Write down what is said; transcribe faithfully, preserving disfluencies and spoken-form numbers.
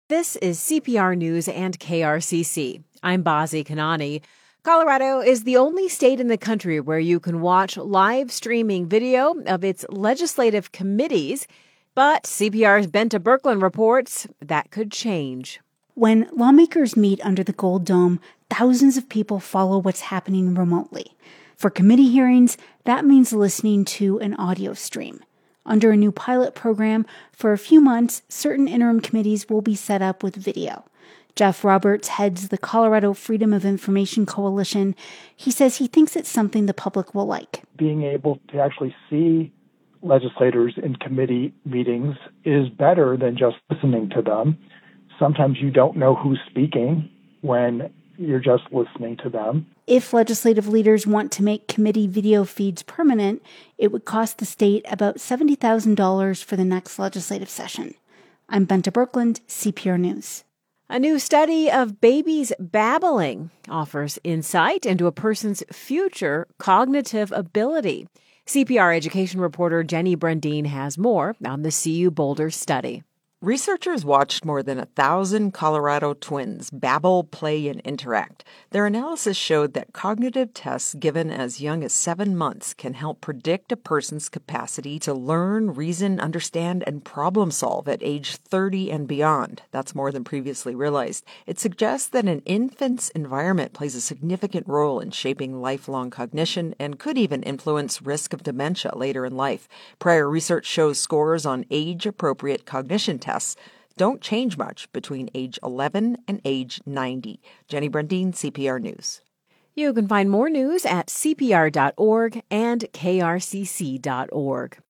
This is C P R News and K R C C. I'm Bazi Kanani. Colorado is the only state in the country where you can watch live streaming video of its legislative committees. But C P R's Bente Birkeland reports that could change. When lawmakers meet under the Gold Dome, thousands of people follow what's happening remotely. For committee hearings, that means listening to an audio stream. Under a new pilot program, for a few months, certain interim committees will be set up with video. Jeff Roberts heads the Colorado Freedom of Information Coalition. He says he thinks it's something the public will like. Being able to actually see legislators in committee meetings is better than just listening to them. Sometimes you don't know who's speaking when you're just listening to them. If legislative leaders want to make committee video feeds permanent, it would cost the state about seventy thousand dollars for the next legislative session. I'm Bente Birkeland, C P R News. A new study of babies babbling offers insight into a person's future cognitive ability. C P R education reporter Jenny Brandine has more on the C U Boulder study. Researchers watched more than a thousand Colorado twins babble, play, and interact. Their analysis showed that cognitive tests given as young as seven months can help predict a person's capacity to learn, reason, understand, and problem solve at age thirty and beyond. That's more than previously realized. It suggests that an infant's environment plays a significant role in shaping lifelong cognition and could even influence risk of dementia later in life. Prior research shows scores on age-appropriate cognition tests don't change much between age eleven and age ninety. Jenny Brandine, C P R News. You can find more news at C P R dot org and K R C C dot org.